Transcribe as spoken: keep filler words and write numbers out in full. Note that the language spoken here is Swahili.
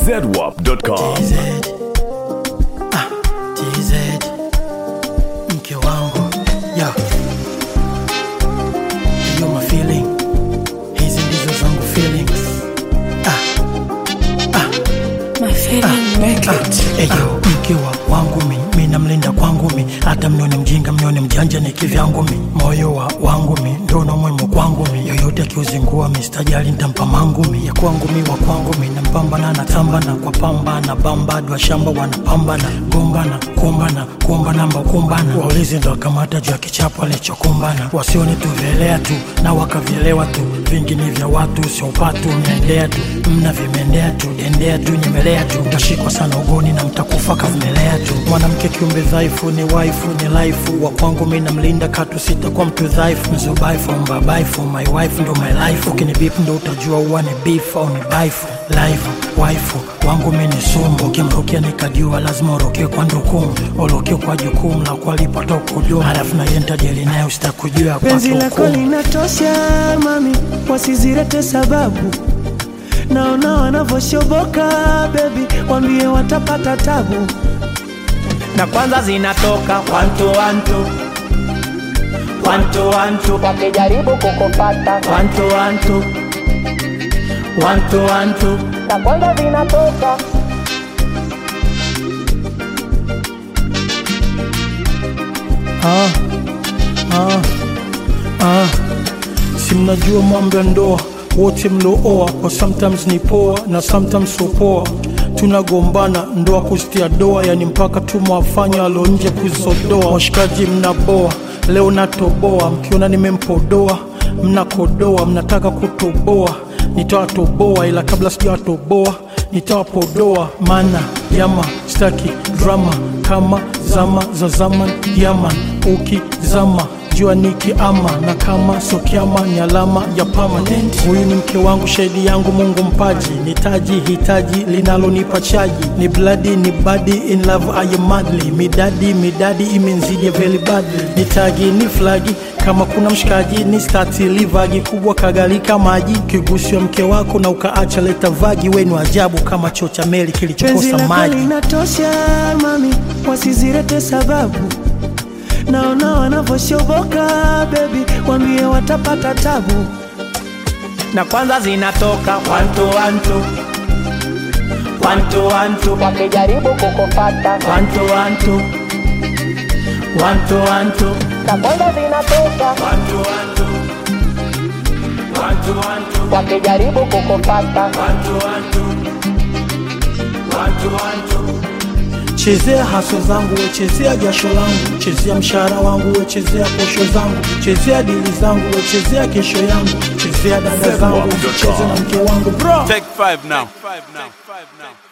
zedwap dot com. T Z Ah, T Z mke wangu yo, you're my feeling, hizi ndizo zangu feelings. Ah, ah, my feeling make it. Eyo mke wa wangu mi, mi namlinda kwangu mi, hata mnione mjinga mnione mjanja ni kivyangu mi, moyo wa wangu mi ndono mwemo kwangu mi, yoyote akiuzingua mi stajali nitampa mangu mi, ya kwangu mi wa kwangu mi, nampambana na tambana kwa pamba na bamba, dwa shamba wanapambana gombana kumbana kuomba namba kumbana, waulizi ndo kamata juu ya kichapo alichokumbana, wasione tuvelea tu na wakavielewa tu, vingi ni vya watu sio upatu, mnaendea tu mna vimendea tu dendea tu nyemelea tu, mtashikwa sana ugoni na mtakufa kavumelea tu, mwanamke kiumbe dhaifu ni waifu ni laifu, wa kwangu mi namlinda katu sita kwa mtu dhaifu, mzubaifu mbabaifu my wife ndo my life, ukinibip ndo utajua uwa ni beef au ni baifu life waifu wangu mi ni sumu, ukimrukia nikajua lazima urukie kwa ndukumu, urukie kwa jukumu la kualipata ukudumu, halafu na yenta jeli naye usitakujua kwa penzi lako linatosha mami, wasizirete sababu, naona wanavoshoboka baby, wambie watapata tabu, na kwanza zinatoka one two one two one two one two, wakijaribu kukupata one two one two one two one two, na kwanza zinatoka ah, ah, ah. Si mnajua mambo ya ndoa wote mlooa, or sometimes ni poa na sometimes so poa, tunagombana ndoa kustia doa, yani mpaka tumwafanya alo nje kuzodoa, washikaji mnaboa leo natoboa, mkiona nimempodoa mnakodoa, mnataka kutoboa nitawatoboa, ila kabla sijawatoboa nitawapodoa, mana yama staki drama kama zama za zaman yaman, ukizama jua niki ama na kama sokiama ni alama ya permanent. Huyu ni mke wangu shahidi yangu Mungu mpaji, nitaji hitaji linalonipa chaji, ni bloody ni body in love I am madly, midadi midadi imenzidi very badly, nitagi ni flagi kama kuna mshikaji, ni stati livagi kubwa kagalika maji, kigusio mke wako na ukaacha leta vagi, wenu ajabu kama chocha meli kilichokosa maji. penzi lako linatosha mami, wasizirete sababu, naona wanavoshoboka baby, wambie watapata tabu, na kwanza zinatoka one two one two one two one two, wakijaribu kukupata one two one two one two one two, na kwanza zinatoka one two one two one two one two, wakijaribu kukupata one two one two one two one two. Chezea haso zangu we, chezea jasho langu, chezea mshahara wangu we, chezea posho zangu, chezea dili zangu we, chezea kesho yangu, chezea dada zangu, chezea na mke wangu bro. Take five now. Take five now. Take five now.